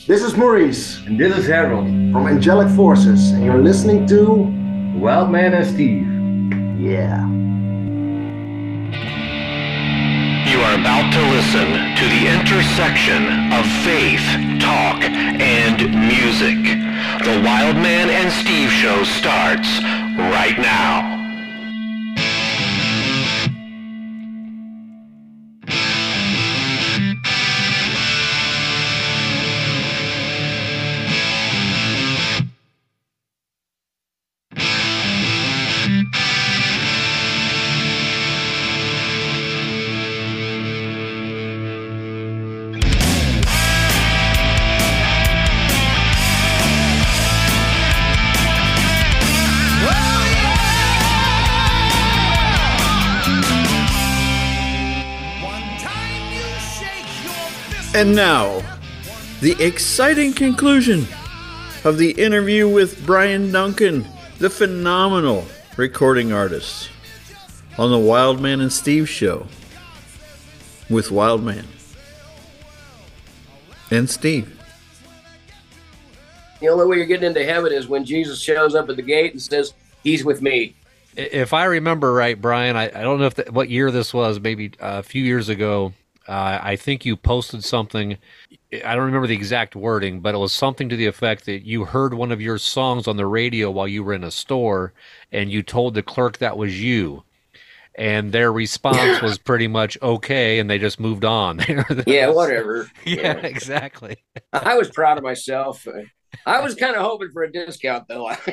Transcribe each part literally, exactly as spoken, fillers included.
This is Maurice And this is Harold from Angelic Forces, and you're listening to Wildman and Steve. Yeah. You are about to listen to the intersection of faith, talk, and music. The Wildman and Steve show starts right now. And now, the exciting conclusion of the interview with Brian Duncan, the phenomenal recording artist, on the Wildman and Steve show with Wildman and Steve. The only way you're getting into heaven is when Jesus shows up at the gate and says, "He's with me." If I remember right, Brian, I, I don't know if the, what year this was, maybe a few years ago. Uh, I think you posted something, I don't remember the exact wording, but it was something to the effect that you heard one of your songs on the radio while you were in a store, and you told the clerk that was you. And their response was pretty much okay, and they just moved on. Yeah, whatever. Yeah, exactly. I was proud of myself. I was kind of hoping for a discount, though. Like,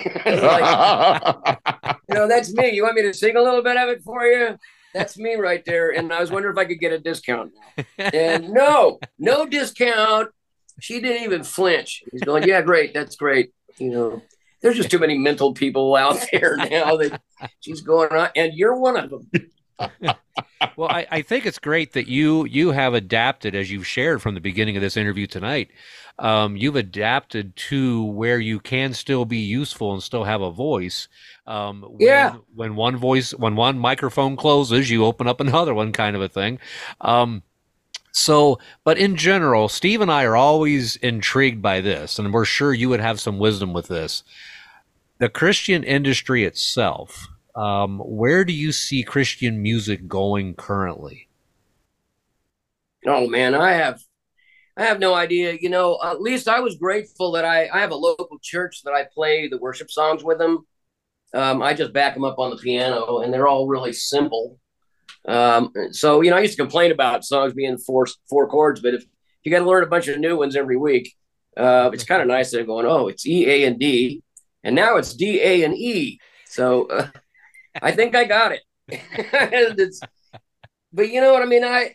you know, that's me. You want me to sing a little bit of it for you? That's me right there. And I was wondering if I could get a discount. And no, no discount. She didn't even flinch. He's going, yeah, great. That's great. You know, there's just too many mental people out there now that she's going on. And you're one of them. Well, I, I think it's great that you you have adapted, as you've shared from the beginning of this interview tonight. Um, you've adapted to where you can still be useful and still have a voice. Um, when, yeah. When one voice, when one microphone closes, you open up another one, kind of a thing. Um, so, but in general, Steve and I are always intrigued by this, and we're sure you would have some wisdom with this. The Christian industry itself. Um, where do you see Christian music going currently? Oh man, I have, I have no idea. You know, at least I was grateful that I, I have a local church that I play the worship songs with them. Um, I just back them up on the piano, and they're all really simple. Um, so you know, I used to complain about songs being four four chords, but if you got to learn a bunch of new ones every week, uh, it's kind of nice that they're going, oh, it's E, A, and D, and now it's D, A, and E. So. Uh, I think I got it. it's, but you know what I mean? I,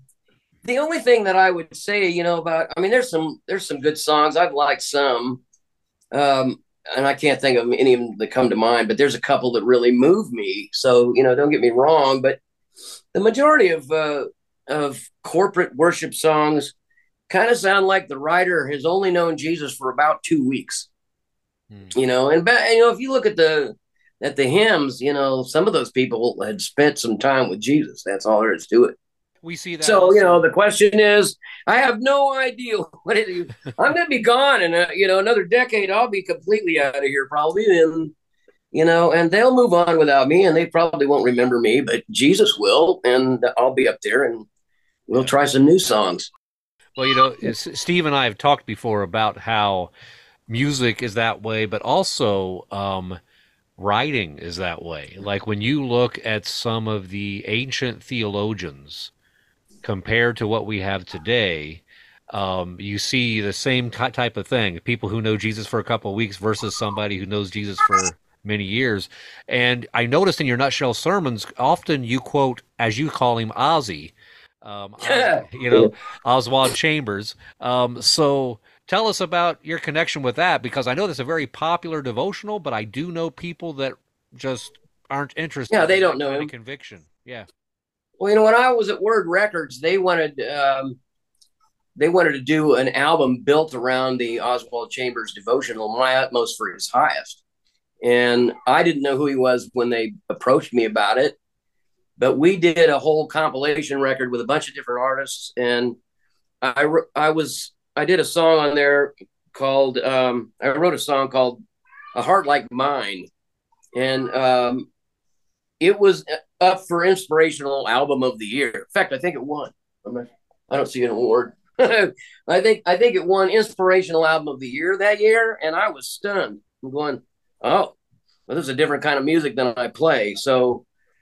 the only thing that I would say, you know, about, I mean, there's some, there's some good songs. I've liked some, um, and I can't think of any of them that come to mind, but there's a couple that really move me. So, you know, don't get me wrong, but the majority of, uh, of corporate worship songs kind of sound like the writer has only known Jesus for about two weeks, hmm. you know, and, you know, if you look at the, at the hymns, you know, some of those people had spent some time with Jesus. That's all there is to it. We see that. So, also. you know, the question is, I have no idea what it is. I'm going to be gone in, a, you know, another decade. I'll be completely out of here probably. And, you know, and they'll move on without me, and they probably won't remember me, but Jesus will. And I'll be up there, and we'll try some new songs. Well, you know, Steve and I have talked before about how music is that way, but also, um, writing is that way. Like when you look at some of the ancient theologians compared to what we have today, um, you see the same type of thing. People who know Jesus for a couple of weeks versus somebody who knows Jesus for many years. And I noticed in your nutshell sermons, often you quote, as you call him, Ozzy, um, Os, you know, Oswald Chambers. Um, so tell us about your connection with that, because I know that's a very popular devotional, but I do know people that just aren't interested. Yeah, they in don't that know kind him. of conviction. Yeah. Well, you know, when I was at Word Records, they wanted um, they wanted to do an album built around the Oswald Chambers devotional, My Utmost for His Highest. And I didn't know who he was when they approached me about it. But we did a whole compilation record with a bunch of different artists, and I I was I did a song on there called, um, I wrote a song called A Heart Like Mine. And um, it was up for Inspirational Album of the Year. In fact, I think it won. I'm not, I don't see an award. I think I think it won Inspirational Album of the Year that year, and I was stunned. I'm going, oh, well, this is a different kind of music than I play. So,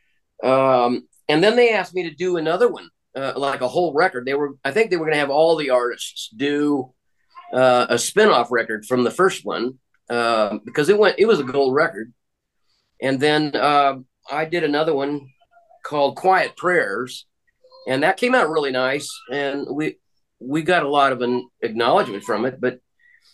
um, and then they asked me to do another one, uh, like a whole record. They were, I think they were going to have all the artists do uh, a spinoff record from the first one uh, because it went, it was a gold record. And then uh, I did another one called Quiet Prayers, and that came out really nice. And we we got a lot of an acknowledgement from it. But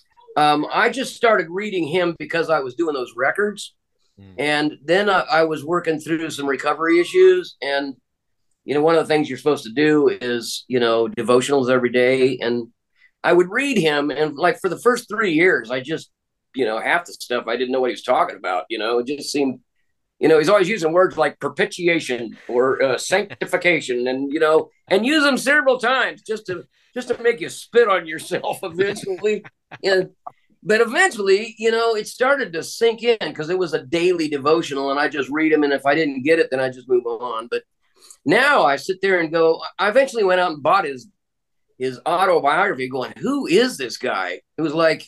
um, I just started reading him because I was doing those records. Mm. And then I, I was working through some recovery issues. And, you know, one of the things you're supposed to do is, you know, devotionals every day. And I would read him. And like for the first three years, I just, you know, half the stuff I didn't know what he was talking about. You know, it just seemed, you know, he's always using words like propitiation or uh, sanctification, and you know, and use them several times just to just to make you spit on yourself eventually. And but eventually, you know, it started to sink in because it was a daily devotional, and I just read them, and if I didn't get it, then I just move on. But now I sit there and go. I eventually went out and bought his his autobiography, going, "Who is this guy?" It was like,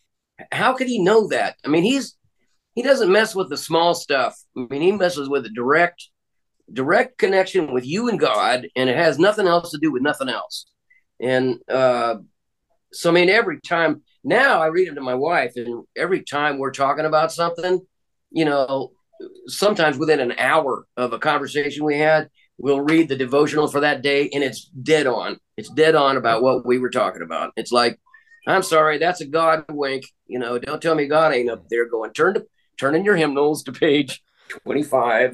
how could he know that? I mean, he's he doesn't mess with the small stuff. I mean, he messes with a direct, direct connection with you and God, and it has nothing else to do with nothing else. And uh, so, I mean, every time now I read him to my wife, and every time we're talking about something, you know, sometimes within an hour of a conversation we had, we'll read the devotional for that day, and it's dead on. It's dead on about what we were talking about. It's like, I'm sorry, that's a God wink. You know, don't tell me God ain't up there going, turn to turn in your hymnals to page twenty-five.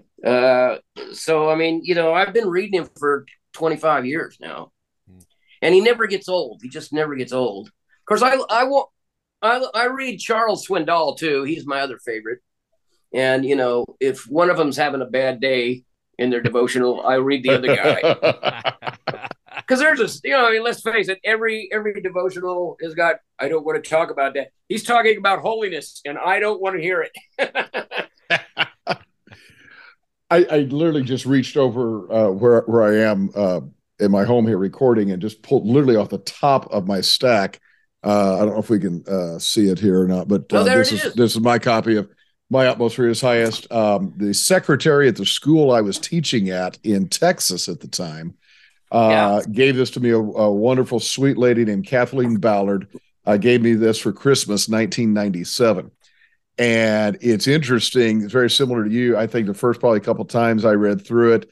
Uh, so, I mean, you know, I've been reading him for twenty-five years now, and he never gets old. He just never gets old. Of course, I I won't. I, I read Charles Swindoll too. He's my other favorite. And you know, if one of them's having a bad day in their devotional, I read the other guy. Because there's a, you know, I mean, let's face it, every every devotional has got, I don't want to talk about that. He's talking about holiness, and I don't want to hear it. I, I literally just reached over uh, where where I am uh, in my home here recording, and just pulled literally off the top of my stack. Uh, I don't know if we can uh, see it here or not, but uh, oh, there this it is, is this is my copy of My Utmost for His Highest. Um, the secretary at the school I was teaching at in Texas at the time uh, yeah. gave this to me. A, a wonderful, sweet lady named Kathleen Ballard uh, gave me this for Christmas, nineteen ninety-seven. And it's interesting. It's very similar to you. I think the first probably a couple times I read through it,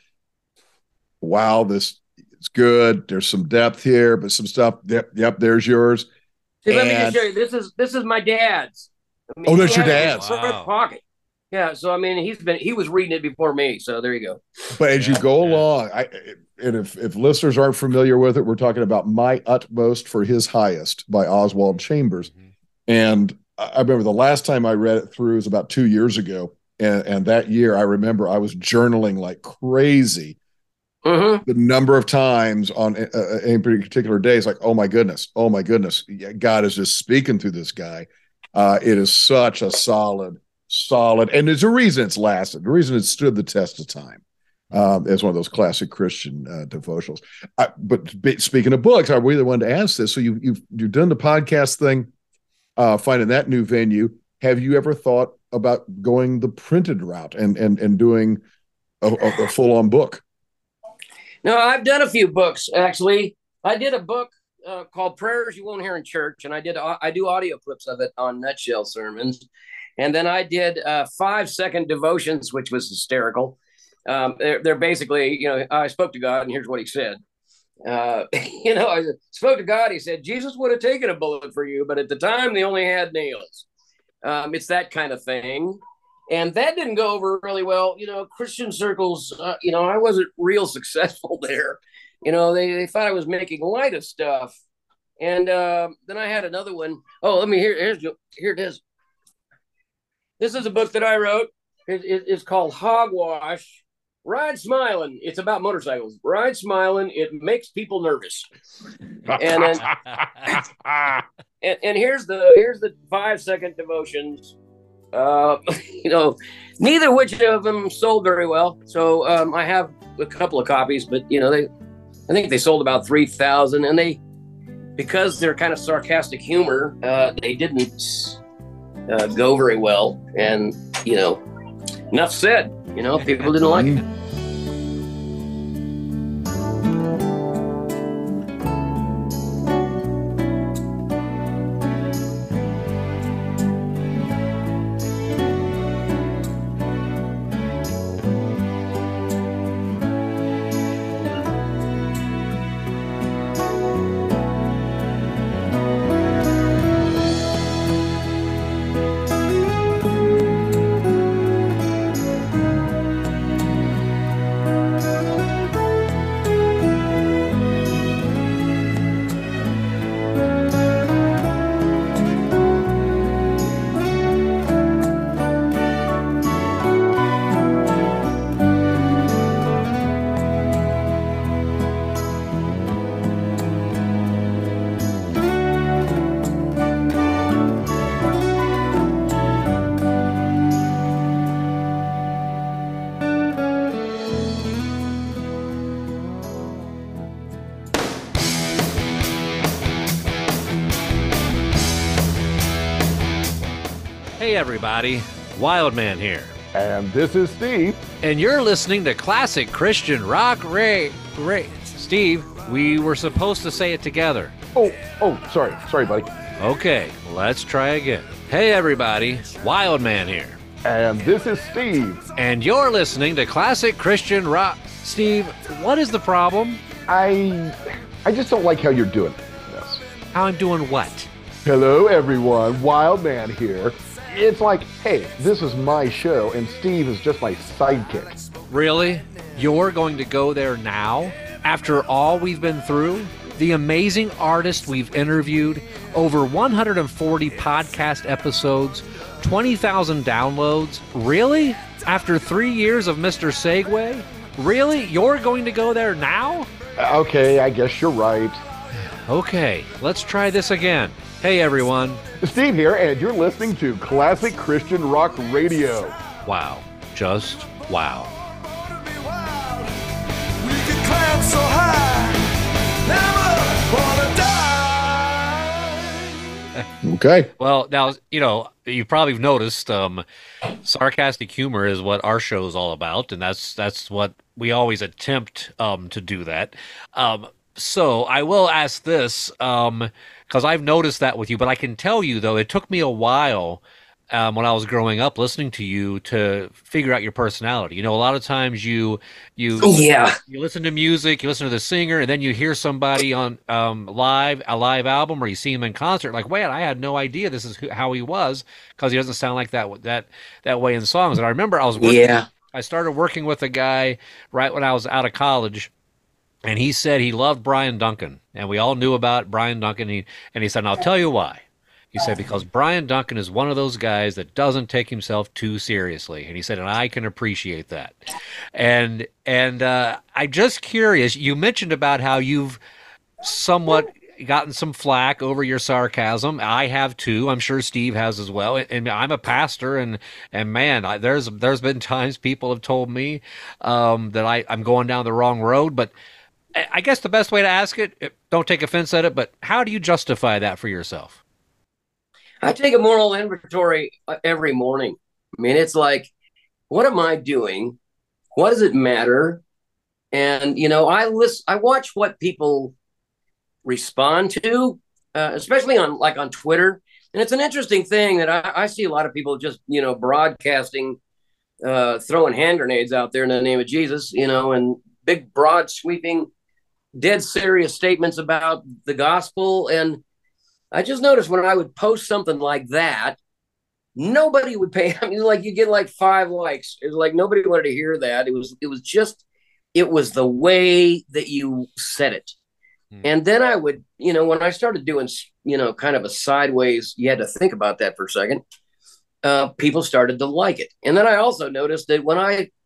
wow, this is good. There's some depth here, but some stuff. Yep, yep. There's yours. See, let and, me just show you. This is this is my dad's. I mean, oh, that's your dad's. Wow. Pocket. Yeah. So I mean, he's been he was reading it before me. So there you go. But as yeah, you go yeah. along, I, and if if listeners aren't familiar with it, we're talking about My Utmost for His Highest by Oswald Chambers, mm-hmm. and I remember the last time I read it through was about two years ago. And, and that year, I remember I was journaling like crazy. Mm-hmm. The number of times on uh, any particular days, like, oh my goodness, oh my goodness, God is just speaking through this guy. Uh, it is such a solid, solid, and there's a reason it's lasted. The reason it stood the test of time. Um, as one of those classic Christian uh, devotionals. I, but speaking of books, I really wanted to ask this. So you, you've you've done the podcast thing. Uh, finding that new venue, have you ever thought about going the printed route and and and doing a, a, a full-on book? No, I've done a few books actually. I did a book uh, called "Prayers You Won't Hear in Church," and I did I do audio clips of it on Nutshell Sermons, and then I did uh, five-second devotions, which was hysterical. Um, they're, they're basically, you know, I spoke to God, and here's what He said. Uh, you know, I spoke to God. He said, Jesus would have taken a bullet for you, but at the time they only had nails. Um, it's that kind of thing. And that didn't go over really well. You know, Christian circles, uh, you know, I wasn't real successful there. You know, they, they thought I was making light of stuff. And uh, then I had another one. Oh, let me hear. Here's, here it is. This is a book that I wrote. It, it, it's called Hogwash. Ride Smiling. It's about motorcycles. Ride Smiling. It makes people nervous. And then, and, and here's the here's the five second devotions. Uh, you know, neither which of them sold very well. So um, I have a couple of copies, but you know, they, I think they sold about three thousand, and they, because they're kind of sarcastic humor, uh, they didn't uh, go very well. And you know, enough said. You know, people didn't like it. Hey everybody, Wildman here. And this is Steve. And you're listening to Classic Christian Rock Ray. Ray. Steve, we were supposed to say it together. Oh, oh, sorry. Sorry, buddy. Okay, let's try again. Hey everybody, Wildman here. And this is Steve. And you're listening to Classic Christian Rock. Steve, what is the problem? I I just don't like how you're doing this. How I'm doing what? Hello, everyone. Wildman here. It's like, hey, this is my show, and Steve is just my sidekick. Really? You're going to go there now? After all we've been through? The amazing artists we've interviewed, over one hundred forty podcast episodes, twenty thousand downloads? Really? After three years of Mister Segway? Really? You're going to go there now? Okay, I guess you're right. Okay, let's try this again. Hey everyone. Steve here, and you're listening to Classic Christian Rock Radio. Wow. Just wow. Okay. Well, now, you know, you probably noticed um, sarcastic humor is what our show is all about, and that's that's what we always attempt um, to do that. Um, so I will ask this, um, because I've noticed that with you, but I can tell you, though, it took me a while um, when I was growing up listening to you to figure out your personality. You know, a lot of times you you yeah you listen to music, you listen to the singer, and then you hear somebody on um, live a live album, or you see him in concert. Like, wait, I had no idea this is who, how he was, because he doesn't sound like that that that way in songs. And I remember I was working, yeah I started working with a guy right when I was out of college. And he said he loved Brian Duncan, and we all knew about Brian Duncan. And he, and he said, and I'll tell you why. He said, because Brian Duncan is one of those guys that doesn't take himself too seriously. And he said, and I can appreciate that. And and uh, I'm just curious, you mentioned about how you've somewhat gotten some flack over your sarcasm. I have too. I'm sure Steve has as well. And, and I'm a pastor, and and man, I, there's there's been times people have told me um, that I, I'm going down the wrong road, but I guess the best way to ask it, don't take offense at it, but how do you justify that for yourself? I take a moral inventory every morning. I mean, it's like, what am I doing? What does it matter? And, you know, I listen, I watch what people respond to, uh, especially on like on Twitter. And it's an interesting thing that I, I see a lot of people just, you know, broadcasting, uh, throwing hand grenades out there in the name of Jesus, you know, and big, broad, sweeping, dead serious statements about the gospel. And I just noticed when I would post something like that, nobody would pay. I mean, like you get like five likes. It's like nobody wanted to hear that. It was, it was just, it was the way that you said it. Hmm. And then I would, you know, when I started doing, you know, kind of a sideways, you had to think about that for a second. Uh, people started to like it. And then I also noticed that when I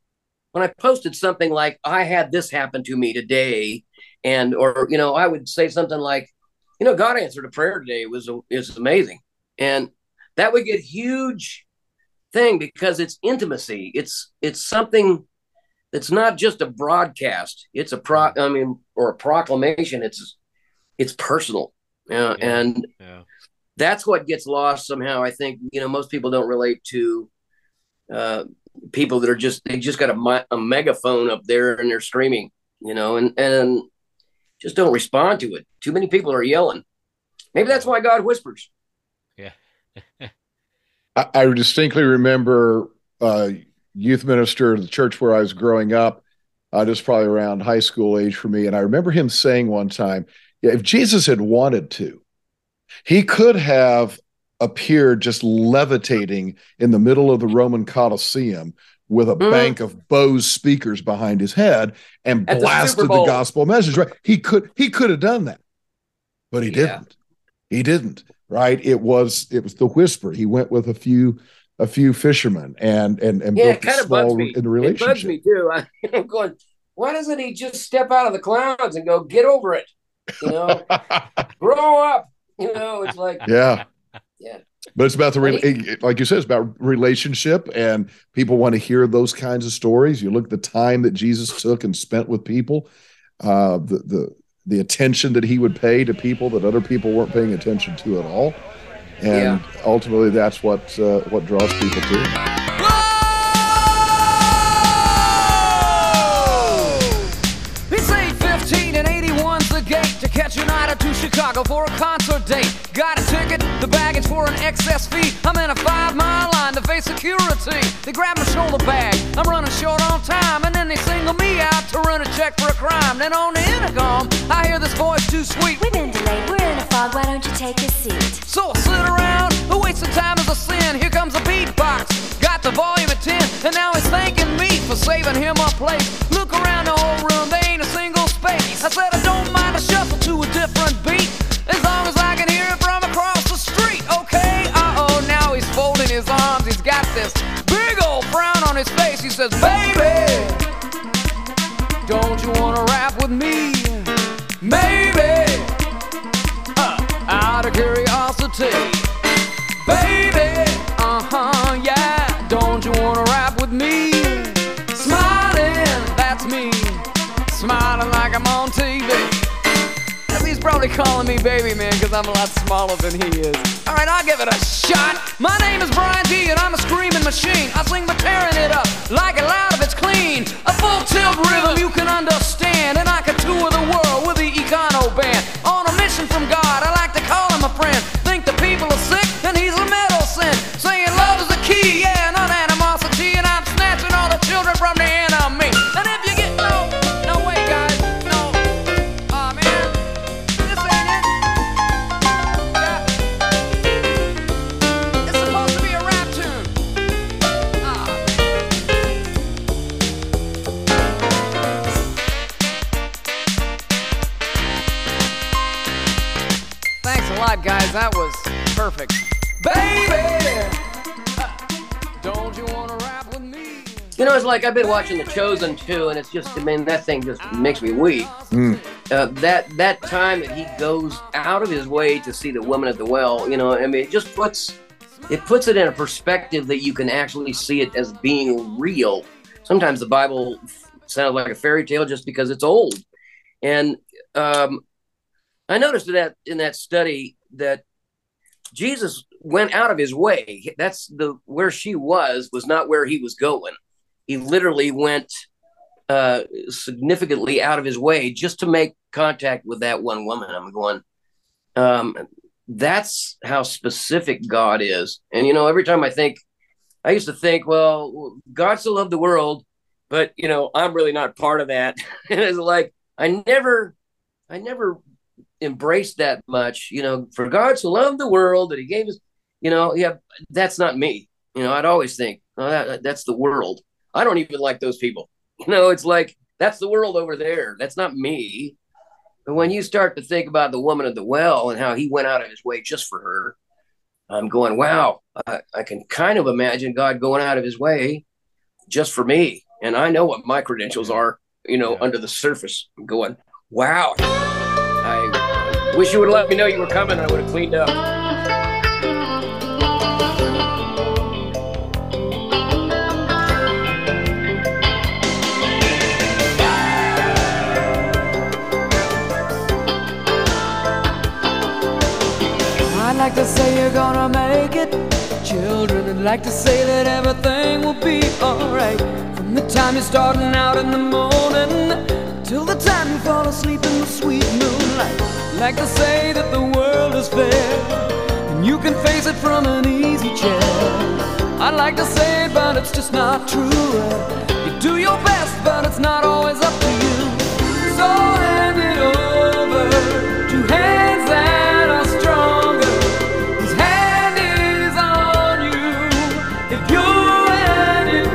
when I posted something like, I had this happen to me today, and, or, you know, I would say something like, you know, God answered a prayer today. It was, it was amazing. And that would get huge thing because it's intimacy. It's, it's something that's not just a broadcast. It's a pro, I mean, or a proclamation. It's, it's personal. Uh, Yeah. and Yeah. that's what gets lost somehow. I think, you know, most people don't relate to, uh, people that are just, they just got a, a megaphone up there and they're screaming, you know, and, and just don't respond to it. Too many people are yelling. Maybe that's why God whispers. Yeah. I, I distinctly remember uh, youth minister at the church where I was growing up, uh, just probably around high school age for me. And I remember him saying one time, yeah, if Jesus had wanted to, he could have appeared just levitating in the middle of the Roman Colosseum with a Mhm. bank of Bose speakers behind his head and At the blasted Super the, Bowl. gospel message. Right? He could he could have done that, but he Yeah. didn't. He didn't. Right? It was it was the whisper. He went with a few a few fishermen and and and Yeah, built it a kind of bugs small me. in the It bugs relationship. me too. I, I'm going, why doesn't he just step out of the clouds and go, get over it? You know, grow up. You know, it's like, Yeah. yeah. But it's about the, And re- like you said, it's about relationship, and people want to hear those kinds of stories. You look at the time that Jesus took and spent with people, uh, the the the attention that he would pay to people that other people weren't paying attention to at all, and ultimately that's what uh, what draws people to him. It's eight fifteen and eighty-one's the gate to catch United to Chicago for a concert date. Got a ticket, the baggage for an excess fee. I'm in a five-mile line to face security. They grab my shoulder bag, I'm running short on time, and then they single me out to run a check for a crime. Then on the intercom, I hear this voice too sweet. We've been delayed, we're in a fog, why don't you take a seat? So I sit around, a waste of time is a sin. Here comes a beatbox, got the volume at ten, and now he's thanking me for saving him a place. Look around the whole room, there ain't a single space. I said I don't mind a shuffle to a different beat, as long as I can hear it from across the street. Okay, uh-oh, now he's folding his arms, he's got this big old frown on his face. He says, baby, don't you wanna rap with me? Maybe, uh, out of curiosity. Baby, uh-huh, yeah, don't you wanna rap with me? Smiling, that's me, smiling like I'm on T V. He's probably calling me baby man because I'm a lot smaller than he is. Alright, I'll give it a shot. My name is Brian D and I'm a screaming machine. I sing by tearing it up like it loud if it's clean. A full tilt rhythm you can understand, and I can tour the world with the Econo band. On a mission from God, I like to call him a friend. Think the people are sick and he's a medicine. Saying love is the key, yeah, not animosity. And I'm snatching all the children from the enemy. And if you get no, no way guys, no, aw man, this ain't it. Yeah. It's supposed to be a rap tune. Aw Thanks a lot, guys. That was perfect. Baby, don't you want to rap with me? You know, it's like I've been watching The Chosen too, and it's just, I mean, that thing just makes me weep. Mm. Uh, that that time that he goes out of his way to see the woman at the well, you know, I mean, it just puts it puts it in a perspective that you can actually see it as being real. Sometimes the Bible sounds like a fairy tale just because it's old, and um, I noticed that in that study that Jesus went out of his way. That's the where she was was not where he was going. He literally went uh, significantly out of his way just to make contact with that one woman. I'm going, um, that's how specific God is. And, you know, every time I think, I used to think, well, God so loved the world, but, you know, I'm really not part of that. And it's like, I never, I never embraced that much, you know, for God so loved the world that he gave us, you know, yeah, that's not me. You know, I'd always think, oh, that, that's the world. I don't even like those people. You know, it's like, that's the world over there. That's not me. But when you start to think about the woman at the well and how he went out of his way just for her, I'm going, wow, I, I can kind of imagine God going out of his way just for me. and I know what my credentials are, you know, yeah. under the surface. I'm going, wow. I wish you would have let me know you were coming. I would have cleaned up. I'd like to say you're gonna make it. Children would like to say that everything will be alright. From the time you're starting out in the morning till the time you fall asleep in the sweet moonlight. I'd like to say that the world is fair and you can face it from an easy chair. I'd like to say it, but it's just not true. You do your best, but it's not always up to you. So hand it over to hands that are stronger. His hand is on you if you hand it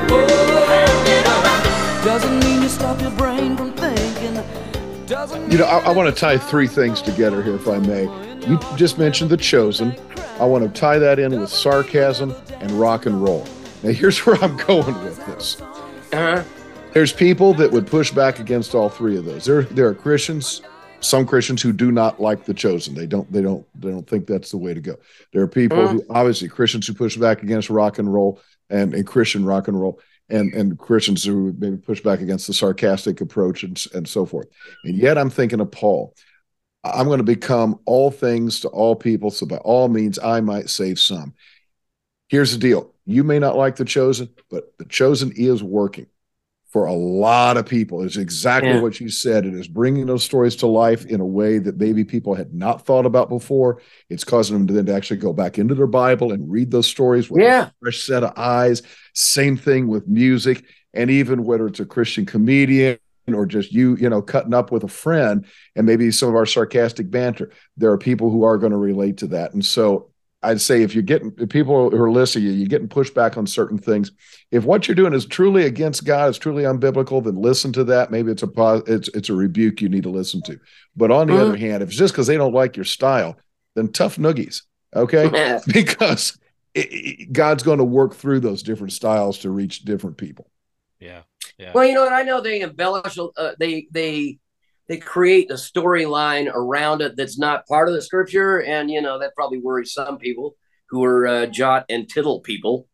over. Doesn't mean you stop your brain from thinking. Doesn't mean You know, I, I want to tie three things together here, if I may. You just mentioned The Chosen. I want to tie that in with sarcasm and rock and roll. Now, here's where I'm going with this. Uh-huh. There's people that would push back against all three of those. There, there are Christians, some Christians who do not like The Chosen. They don't, they don't, they don't think that's the way to go. There are people Uh-huh. who, obviously, Christians who push back against rock and roll and, and Christian rock and roll, and and Christians who maybe push back against the sarcastic approach and and so forth. And yet, I'm thinking of Paul. I'm going to become all things to all people, so by all means I might save some. Here's the deal. You may not like The Chosen, but The Chosen is working for a lot of people. It's exactly Yeah. what you said. It is bringing those stories to life in a way that maybe people had not thought about before. It's causing them to then to actually go back into their Bible and read those stories with Yeah. a fresh set of eyes. Same thing with music, and even whether it's a Christian comedian or just you, you know, cutting up with a friend and maybe some of our sarcastic banter. There are people who are going to relate to that. And so I'd say if you're getting if people who are listening, you're getting pushed back on certain things. If what you're doing is truly against God, it's truly unbiblical, then listen to that. Maybe it's a pos- it's it's a rebuke you need to listen to. But on the Mhm. other hand, if it's just because they don't like your style, then tough noogies, okay? Because it, it, God's going to work through those different styles to reach different people. Yeah. Yeah. Well, you know what? I know they embellish. Uh, they they they create a storyline around it that's not part of the scripture, and you know that probably worries some people who are uh, jot and tittle people.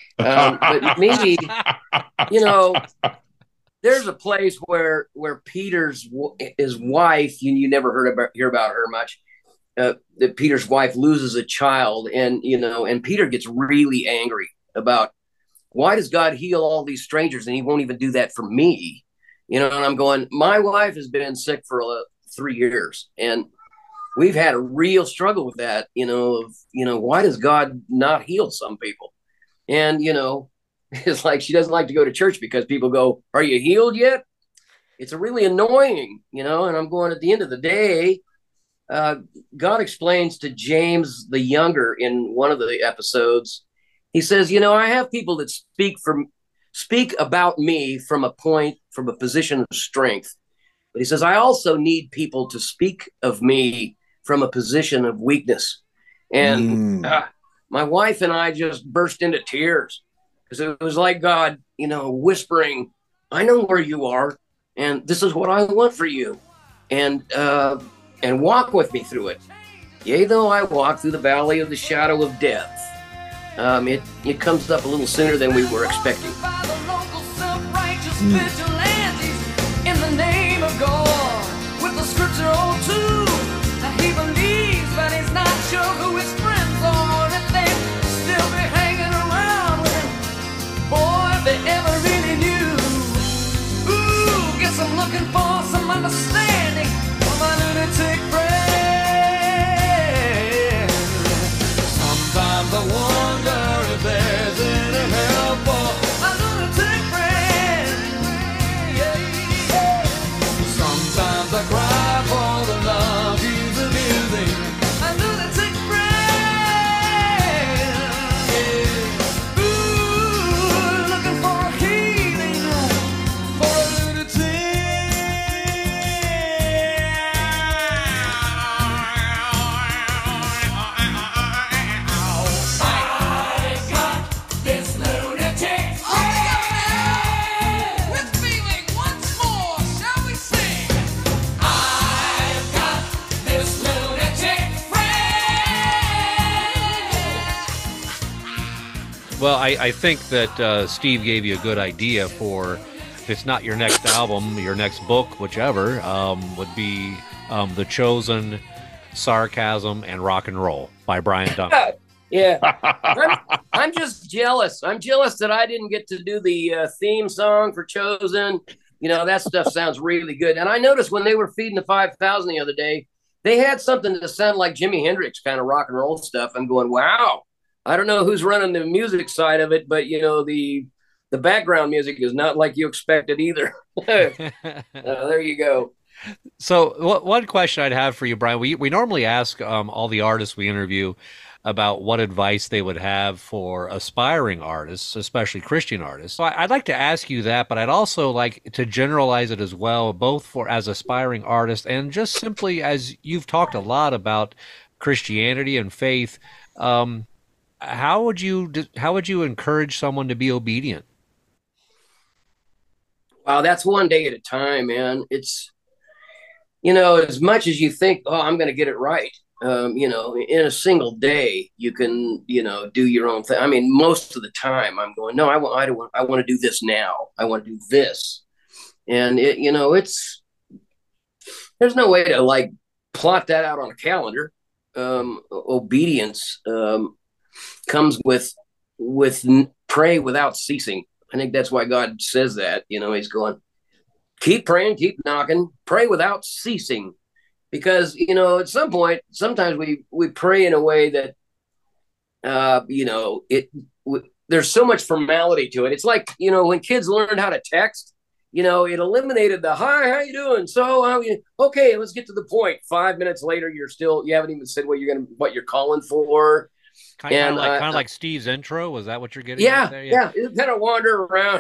Um, but maybe you know, there's a place where where Peter's his wife. You you never heard about hear about her much. Uh, that Peter's wife loses a child, and you know, and Peter gets really angry about. Why does God heal all these strangers and he won't even do that for me? You know, and I'm going, my wife has been sick for uh, three years and we've had a real struggle with that, you know, of, you know, why does God not heal some people? And, you know, it's like she doesn't like to go to church because people go, are you healed yet? It's really annoying, you know, and I'm going at the end of the day, uh, God explains to James the Younger in one of the episodes. He says, you know, I have people that speak from speak about me from a point, from a position of strength. But he says, I also need people to speak of me from a position of weakness. And Mm. uh, my wife and I just burst into tears because it was like God, you know, whispering, I know where you are, and this is what I want for you. And uh, and walk with me through it. Yea, though I walk through the valley of the shadow of death. Um, it, it comes up a little sooner than we were expecting. By the local self-righteous vigilantes in the name of God with the scripture all too. Now he believes, but he's not sure who his friends are. If they still be hanging around with him, boy, if they ever really knew. Ooh, guess I'm looking for some understanding for my lunatic friend. Sometimes I wonder if there's any help for my lunatic friend. Well, I, I think that uh, Steve gave you a good idea for, if it's not your next album, your next book, whichever, um, would be um, The Chosen, Sarcasm, and Rock and Roll by Brian Duncan. Yeah. I'm, I'm just jealous. I'm jealous that I didn't get to do the uh, theme song for Chosen. You know, that stuff sounds really good. And I noticed when they were feeding the five thousand the other day, they had something that sounded like Jimi Hendrix kind of rock and roll stuff. I'm going, wow. I don't know who's running the music side of it, but, you know, the the background music is not like you expected either. uh, there you go. So w- one question I'd have for you, Brian, we, we normally ask um, all the artists we interview about what advice they would have for aspiring artists, especially Christian artists. So I, I'd like to ask you that, but I'd also like to generalize it as well, both for as aspiring artists and just simply as you've talked a lot about Christianity and faith. Um, How would you how would you encourage someone to be obedient? Wow, that's one day at a time, man. It's, you know, as much as you think, oh, I'm going to get it right, um, you know, in a single day, you can, you know, do your own thing. I mean, most of the time I'm going, no, I want, I don't want, I want to do this now. I want to do this. And it, you know, it's, there's no way to like plot that out on a calendar. Um, obedience, um, comes with with pray without ceasing. I think that's why God says that. You know, he's going, keep praying, keep knocking, pray without ceasing. Because, you know, at some point, sometimes we we pray in a way that, uh, you know, it w- there's so much formality to it. It's like, you know, when kids learned how to text, you know, it eliminated the, hi, how you doing? So, how you? Okay, let's get to the point. Five minutes later, you're still, you haven't even said what you're going to, what you're calling for. Kind, and, kind of like uh, kind of like Steve's intro. Was that what you're getting? Yeah, at there? yeah. It kind of wander around.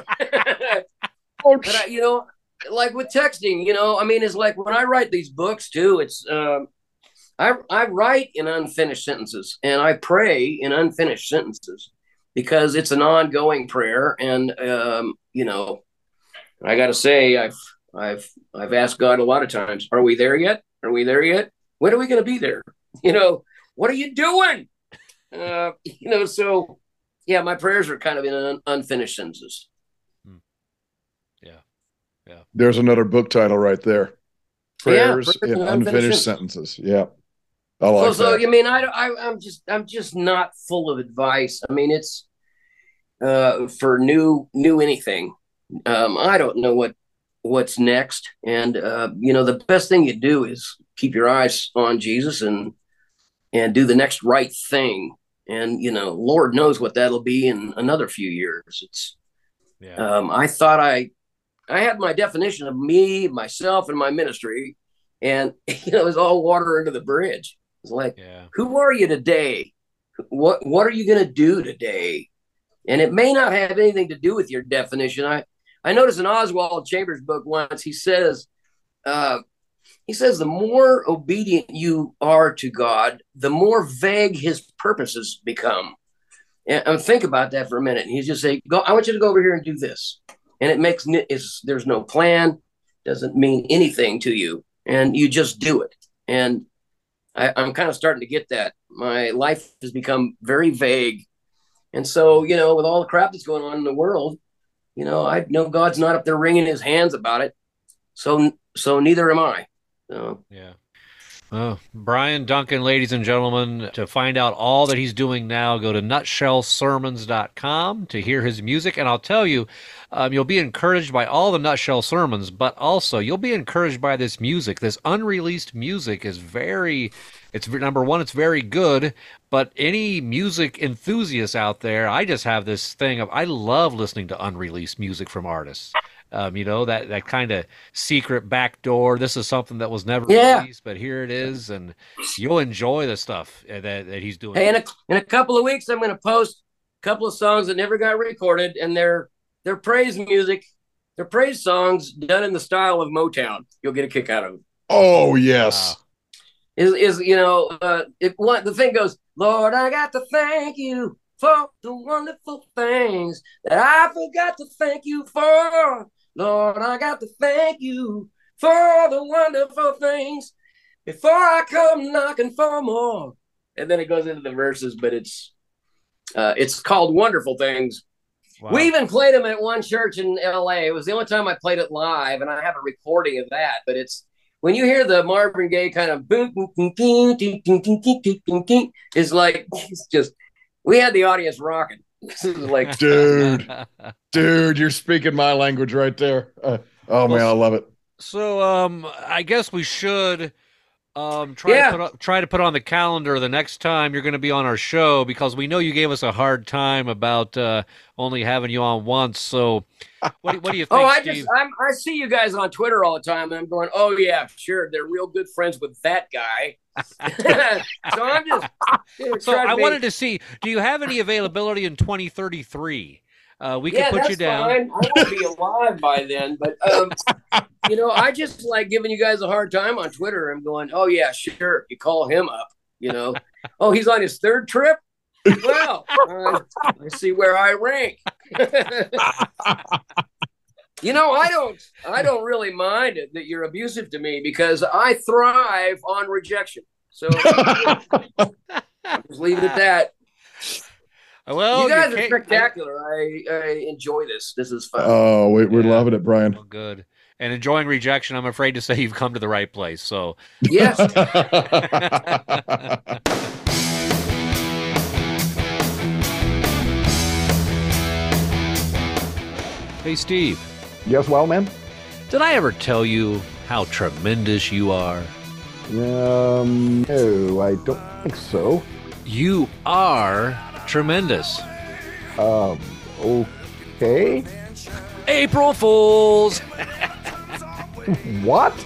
But I, you know, like with texting, you know, I mean, it's like when I write these books too. It's um, I I write in unfinished sentences and I pray in unfinished sentences because it's an ongoing prayer. And um, you know, I got to say, I've I've I've asked God a lot of times, "Are we there yet? Are we there yet? When are we going to be there? You know, what are you doing?" Uh, you know, so yeah, my prayers are kind of in un- unfinished sentences. Hmm. Yeah, yeah. There's another book title right there. Prayers yeah, in unfinished, unfinished sentences. Yeah, I so, like so that. you mean I, I, I'm just, I'm just not full of advice. I mean, it's uh, for new, new anything. Um, I don't know what, what's next, and uh, you know, the best thing you do is keep your eyes on Jesus and. and do the next right thing. And, you know, Lord knows what that'll be in another few years. It's, yeah. um, I thought I, I had my definition of me, myself, and my ministry. And, you know, it was all water under the bridge. It's like, yeah. Who are you today? What, what are you going to do today? And it may not have anything to do with your definition. I, I noticed in Oswald Chambers' book once, he says, uh, He says the more obedient you are to God, the more vague his purposes become. And, and think about that for a minute. And he's just saying, "Go. I want you to go over here and do this." And it makes it's, there's no plan, doesn't mean anything to you, and you just do it. And I, I'm kind of starting to get that. My life has become very vague, and so you know, with all the crap that's going on in the world, you know, I know God's not up there wringing his hands about it. So so neither am I. So. Yeah. Oh, Brian Duncan, ladies and gentlemen, to find out all that he's doing now, go to nutshell sermons dot com to hear his music. And I'll tell you, um, you'll be encouraged by all the Nutshell sermons, but also you'll be encouraged by this music. This unreleased music is very, it's number one, it's very good, but any music enthusiasts out there, I just have this thing of, I love listening to unreleased music from artists. Um, you know, that, that kind of secret back door. This is something that was never yeah. released, but here it is, and you'll enjoy the stuff that, that he's doing. Hey, in a, in a couple of weeks, I'm going to post a couple of songs that never got recorded, and they're they're praise music. They're praise songs done in the style of Motown. You'll get a kick out of them. Oh, yes. Uh, is, is you know, uh, if one, the thing goes, Lord, I got to thank you for the wonderful things that I forgot to thank you for. Lord, I got to thank you for the wonderful things before I come knocking for more. And then it goes into the verses, but it's Uh, it's called Wonderful Things. Wow. We even played them at one church in L A. It was the only time I played it live, and I have a recording of that. But it's when you hear the Marvin Gaye kind of boom, boom, boom, boom, boom, boom, boom, boom, boom, boom, it's like it's just we had the audience rocking. This is like, dude, dude, you're speaking my language right there. Uh, oh man, I love it. So, um, I guess we should. Um, try Yeah. to put on, try to put on the calendar the next time you're going to be on our show, because we know you gave us a hard time about uh, only having you on once. So, what do, what do you think? oh, I Steve? just I'm, I see you guys on Twitter all the time, and I'm going, oh yeah, sure, they're real good friends with that guy. so I'm just. You know, So trying to I make- wanted to see, do you have any availability in twenty thirty-three? Uh, we yeah, can put that's you down. fine. I won't be alive by then, but um, you know, I just like giving you guys a hard time on Twitter. I'm going, oh yeah, sure. You call him up. You know, oh, he's on his third trip. Well, uh, I see where I rank. You know, I don't, I don't really mind it that you're abusive to me because I thrive on rejection. So I'll just leave it at that. Well, you guys you are can't- spectacular. I, I enjoy this. This is fun. Oh, we, we're Yeah. loving it, Brian. Oh, good. And enjoying rejection, I'm afraid to say you've come to the right place. So, Yes. hey, Steve, Yes, Wild Man? did I ever tell you how tremendous you are? Um, no, I don't think so. You are tremendous. Um, okay. April Fools! What?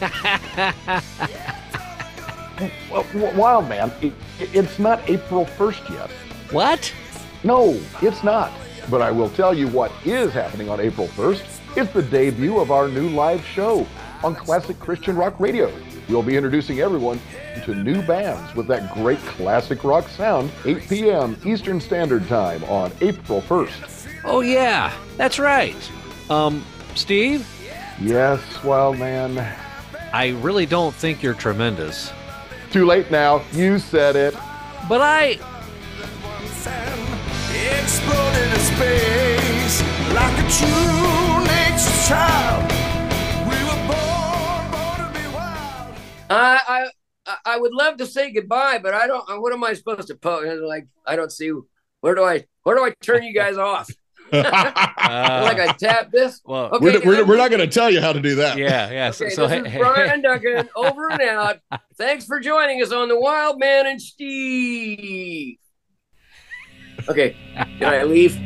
Well, w- Wild Man, it, it's not April first yet. What? No, it's not. But I will tell you what is happening on April first. It's the debut of our new live show on Classic Christian Rock Radio. We'll be introducing everyone to new bands with that great classic rock sound, eight p.m. Eastern Standard Time on April first. Oh, yeah, that's right. Um, Steve, Yes, Wild Man. I really don't think you're tremendous. Too late now. You said it. But I. Explode into space like a true nature's child. We were born, born to be wild. I, I I would love to say goodbye, but I don't. What am I supposed to post? Like I don't see. Where do I? Where do I turn you guys off? Uh, like I tap this. well, Okay, we're, we're, I'm- we're not going to tell you how to do that. yeah, yeah. Okay, so, this is Brian Duncan over and out. Thanks for joining us on the Wild Man and Steve. Okay, can I leave?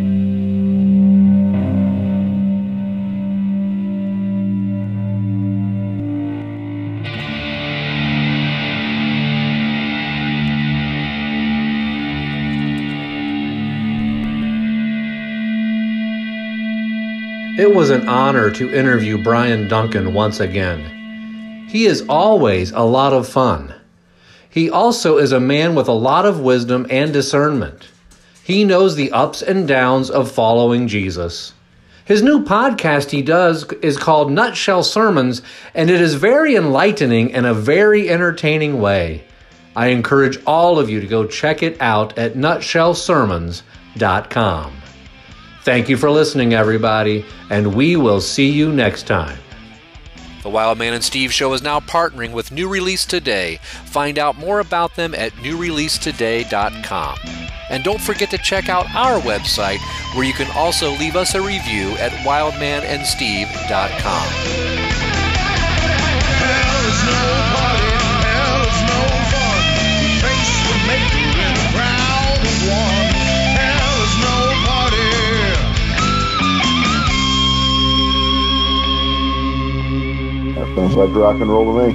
It was an honor to interview Brian Duncan once again. He is always a lot of fun. He also is a man with a lot of wisdom and discernment. He knows the ups and downs of following Jesus. His new podcast he does is called Nutshell Sermons, and it is very enlightening in a very entertaining way. I encourage all of you to go check it out at nutshell sermons dot com. Thank you for listening, everybody, and we will see you next time. The Wild Man and Steve Show is now partnering with New Release Today. Find out more about them at new release today dot com. And don't forget to check out our website, where you can also leave us a review at wild man and steve dot com. Hell is no party, hell is no fun. Thanks for making it round one. Hell is no party. That sounds like rock and roll to me.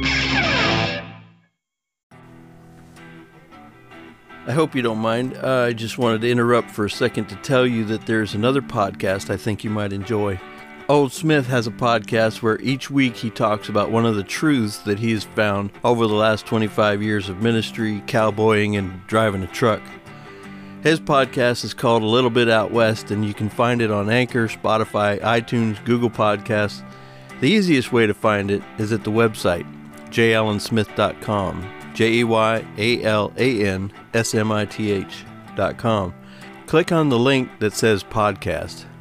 I hope you don't mind. Uh, I just wanted to interrupt for a second to tell you that there's another podcast I think you might enjoy. Old Smith has a podcast where each week he talks about one of the truths that he has found over the last twenty-five years of ministry, cowboying, and driving a truck. His podcast is called A Little Bit Out West, and you can find it on Anchor, Spotify, iTunes, Google Podcasts. The easiest way to find it is at the website, j allen smith dot com. J E Y A L A N S M I T H dot com. Click on the link that says podcast.